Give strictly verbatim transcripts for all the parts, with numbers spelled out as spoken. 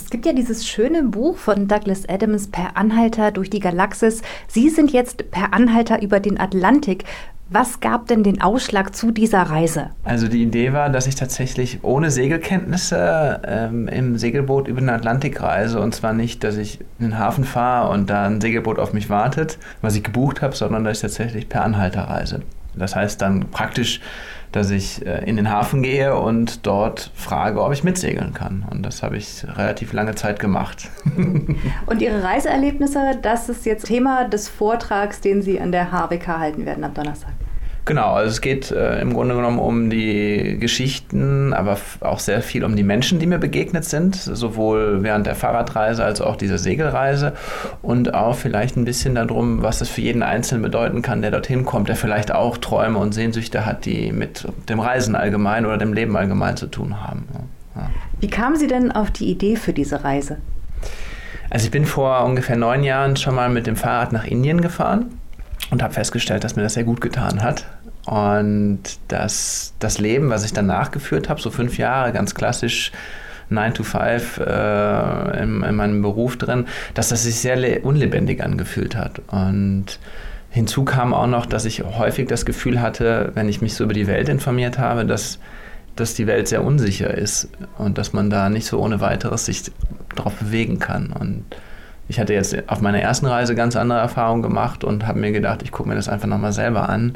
Es gibt ja dieses schöne Buch von Douglas Adams, Per Anhalter durch die Galaxis. Sie sind jetzt per Anhalter über den Atlantik. Was gab denn den Ausschlag zu dieser Reise? Also die Idee war, dass ich tatsächlich ohne Segelkenntnisse ähm, im Segelboot über den Atlantik reise. Und zwar nicht, dass ich in den Hafen fahre und da ein Segelboot auf mich wartet, was ich gebucht habe, sondern dass ich tatsächlich per Anhalter reise. Das heißt dann praktisch, dass ich äh, in den Hafen gehe und dort frage, ob ich mitsegeln kann. Und das habe ich relativ lange Zeit gemacht. Und Ihre Reiseerlebnisse, das ist jetzt Thema des Vortrags, den Sie an der H W K halten werden am Donnerstag. Genau, also es geht äh, im Grunde genommen um die Geschichten, aber f- auch sehr viel um die Menschen, die mir begegnet sind, sowohl während der Fahrradreise als auch dieser Segelreise und auch vielleicht ein bisschen darum, was es für jeden Einzelnen bedeuten kann, der dorthin kommt, der vielleicht auch Träume und Sehnsüchte hat, die mit dem Reisen allgemein oder dem Leben allgemein zu tun haben. Ja. Wie kamen Sie denn auf die Idee für diese Reise? Also ich bin vor ungefähr neun Jahren schon mal mit dem Fahrrad nach Indien gefahren und habe festgestellt, dass mir das sehr gut getan hat. Und dass das Leben, was ich danach geführt habe, so fünf Jahre, ganz klassisch nine to five äh, in, in meinem Beruf drin, dass das sich sehr le- unlebendig angefühlt hat. Und hinzu kam auch noch, dass ich häufig das Gefühl hatte, wenn ich mich so über die Welt informiert habe, dass, dass die Welt sehr unsicher ist und dass man da nicht so ohne weiteres sich drauf bewegen kann. Und ich hatte jetzt auf meiner ersten Reise ganz andere Erfahrungen gemacht und habe mir gedacht, ich gucke mir das einfach nochmal selber an,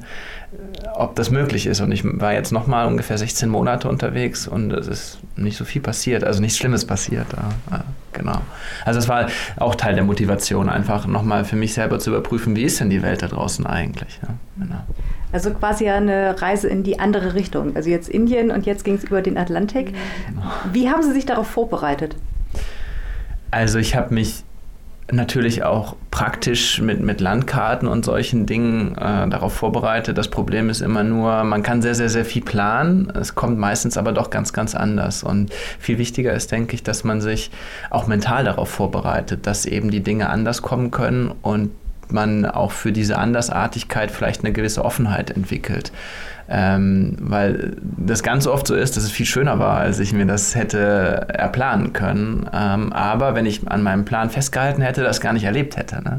ob das möglich ist. Und ich war jetzt nochmal ungefähr sechzehn Monate unterwegs und es ist nicht so viel passiert, also nichts Schlimmes passiert. Ja, genau. Also es war auch Teil der Motivation, einfach nochmal für mich selber zu überprüfen, wie ist denn die Welt da draußen eigentlich. Ja, genau. Also quasi eine Reise in die andere Richtung. Also jetzt Indien und jetzt ging es über den Atlantik. Genau. Wie haben Sie sich darauf vorbereitet? Also ich habe mich natürlich auch praktisch mit, mit Landkarten und solchen Dingen äh, darauf vorbereitet. Das Problem ist immer nur, man kann sehr, sehr, sehr viel planen. Es kommt meistens aber doch ganz, ganz anders. Und viel wichtiger ist, denke ich, dass man sich auch mental darauf vorbereitet, dass eben die Dinge anders kommen können und man auch für diese Andersartigkeit vielleicht eine gewisse Offenheit entwickelt. Ähm, weil das ganz oft so ist, dass es viel schöner war, als ich mir das hätte erplanen können. Ähm, aber wenn ich an meinem Plan festgehalten hätte, das gar nicht erlebt hätte. Ne?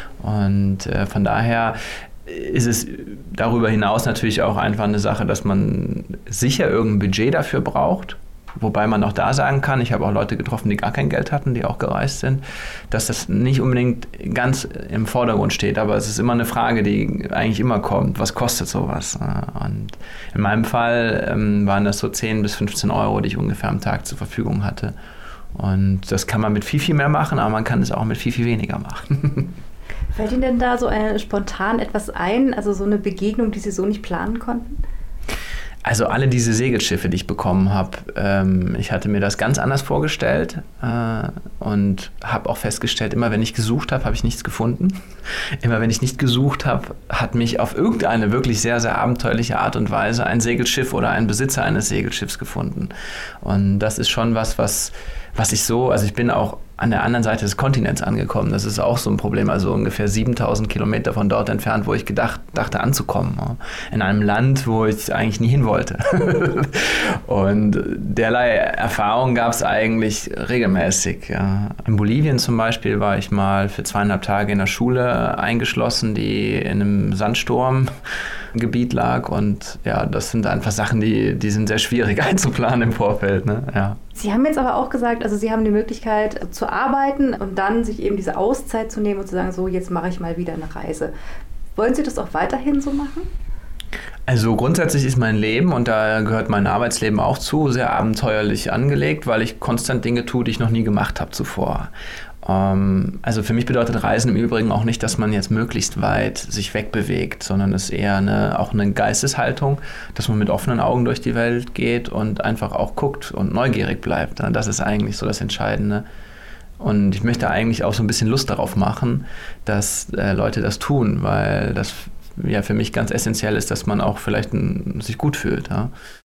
Und äh, von daher ist es darüber hinaus natürlich auch einfach eine Sache, dass man sicher irgendein Budget dafür braucht. Wobei man auch da sagen kann, ich habe auch Leute getroffen, die gar kein Geld hatten, die auch gereist sind, dass das nicht unbedingt ganz im Vordergrund steht, aber es ist immer eine Frage, die eigentlich immer kommt, was kostet sowas? Und in meinem Fall ähm, waren das so zehn bis fünfzehn Euro, die ich ungefähr am Tag zur Verfügung hatte. Und das kann man mit viel, viel mehr machen, aber man kann es auch mit viel, viel weniger machen. Fällt Ihnen denn da so eine, spontan etwas ein, also so eine Begegnung, die Sie so nicht planen konnten? Also alle diese Segelschiffe, die ich bekommen habe, ähm, ich hatte mir das ganz anders vorgestellt äh, und habe auch festgestellt, immer wenn ich gesucht habe, habe ich nichts gefunden. Immer wenn ich nicht gesucht habe, hat mich auf irgendeine wirklich sehr, sehr abenteuerliche Art und Weise ein Segelschiff oder ein Besitzer eines Segelschiffs gefunden. Und das ist schon was, was, was ich so, also ich bin auch an der anderen Seite des Kontinents angekommen. Das ist auch so ein Problem, also ungefähr siebentausend Kilometer von dort entfernt, wo ich gedacht, dachte anzukommen. In einem Land, wo ich eigentlich nie hin wollte. Und derlei Erfahrungen gab es eigentlich regelmäßig. Ja. In Bolivien zum Beispiel war ich mal für zweieinhalb Tage in der Schule eingeschlossen, die in einem Sandsturmgebiet lag. Und ja, das sind einfach Sachen, die, die sind sehr schwierig einzuplanen im Vorfeld. Ne? Ja. Sie haben jetzt aber auch gesagt, also Sie haben die Möglichkeit zu arbeiten und dann sich eben diese Auszeit zu nehmen und zu sagen, so jetzt mache ich mal wieder eine Reise. Wollen Sie das auch weiterhin so machen? Also grundsätzlich ist mein Leben, und da gehört mein Arbeitsleben auch zu, sehr abenteuerlich angelegt, weil ich konstant Dinge tue, die ich noch nie gemacht habe zuvor. Also für mich bedeutet Reisen im Übrigen auch nicht, dass man jetzt möglichst weit sich wegbewegt, sondern es ist eher eine, auch eine Geisteshaltung, dass man mit offenen Augen durch die Welt geht und einfach auch guckt und neugierig bleibt. Das ist eigentlich so das Entscheidende. Und ich möchte eigentlich auch so ein bisschen Lust darauf machen, dass äh, Leute das tun, weil das ja für mich ganz essentiell ist, dass man auch vielleicht ein, sich gut fühlt. Ja.